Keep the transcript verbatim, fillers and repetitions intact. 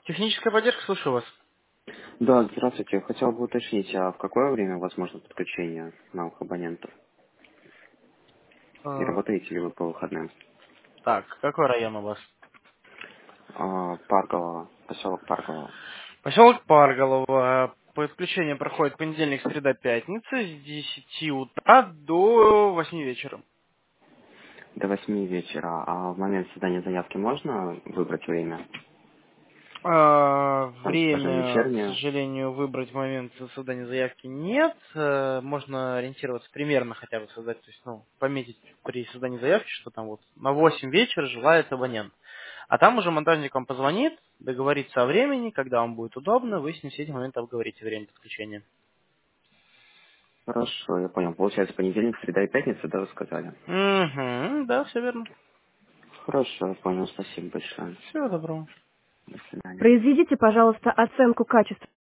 Техническая поддержка, слушаю вас. Да, здравствуйте. Хотел бы уточнить, а в какое время возможно подключение новых абонентов? И Э, работаете ли вы по выходным? Так, какой район у вас? А, Паркового, поселок Паркового. Поселок Парголово. Подключение проходит понедельник, среда, пятница с десяти утра до восьми вечера. До восьми вечера. А в момент создания заявки можно выбрать время? А, Там, скажем, Время, к вечернее. сожалению, выбрать момент создания заявки нет. Э, Можно ориентироваться примерно хотя бы создать, то есть, ну, пометить при создании заявки, что там вот на восемь вечера желает абонент. А там уже монтажник вам позвонит, договорится о времени, когда вам будет удобно, вы с ним все эти моменты обговорите время подключения. Хорошо, я понял. Получается, понедельник, среда и пятница, да, вы сказали? Угу, да, все верно. Хорошо, я понял. Спасибо большое. Всего доброго. До свидания. Произведите, пожалуйста, оценку качества